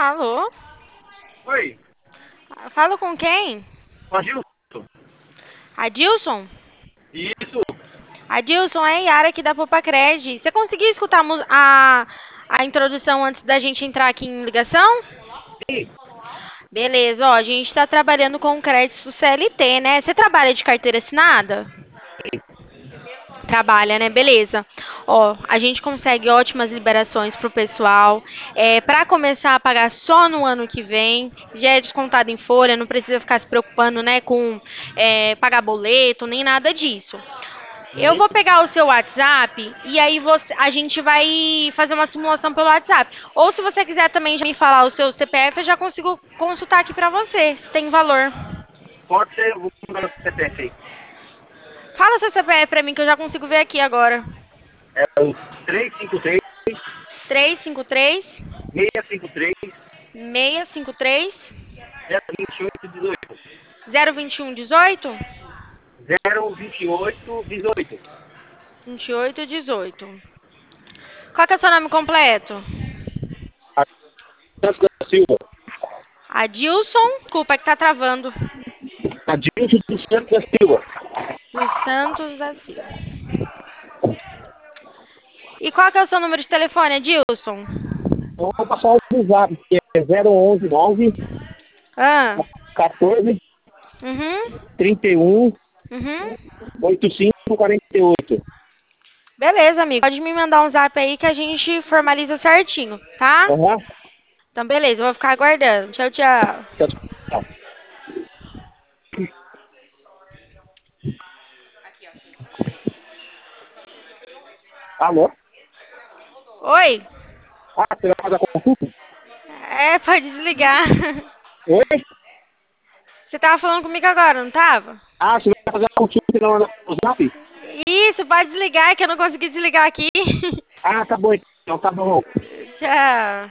Alô? Oi, Falo com quem? Adilson. Adilson? Isso, Adilson, é Yara aqui da Popacred. Você conseguiu escutar a introdução antes da gente entrar aqui em ligação? sim, Beleza, ó, a gente está trabalhando com crédito CLT, né? Você trabalha de carteira assinada? Trabalha, né? Beleza. Ó, a gente consegue ótimas liberações pro pessoal. Para começar a pagar só no ano que vem, já é descontado em folha, não precisa ficar se preocupando, né, com pagar boleto, nem nada disso. Eu vou pegar o seu WhatsApp e aí a gente vai fazer uma simulação pelo WhatsApp. Ou se você quiser também já me falar o seu CPF, eu já consigo consultar aqui pra você, se tem valor. pode ser, eu vou mandar o CPF aí. Fala o seu CPF pra mim que eu já consigo ver aqui agora. É o 353 353 653 653 02818. 02118 02818. 2818. Qual que é o seu nome completo? Santos da Silva. Adilson, desculpa que tá travando. Adilson dos Santos da Silva. Dos Santos da Silva. E qual que é o seu número de telefone, Adilson? Então, vou passar o WhatsApp, que é 011 9 Ah, 14 uhum, 31 uhum. 85 48. Beleza, amigo. Pode me mandar um zap aí que a gente formaliza certinho, tá? Aham. Então, beleza, eu vou ficar aguardando. Tchau, tchau. Tchau, tchau. Alô? Oi? Ah, você vai fazer a consulta? Pode desligar. Oi? Você tava falando comigo agora, não tava? Ah, você vai fazer a consulta no WhatsApp? Isso, pode desligar, que eu não consegui desligar aqui. Ah, tá bom então, tá bom. Tchau.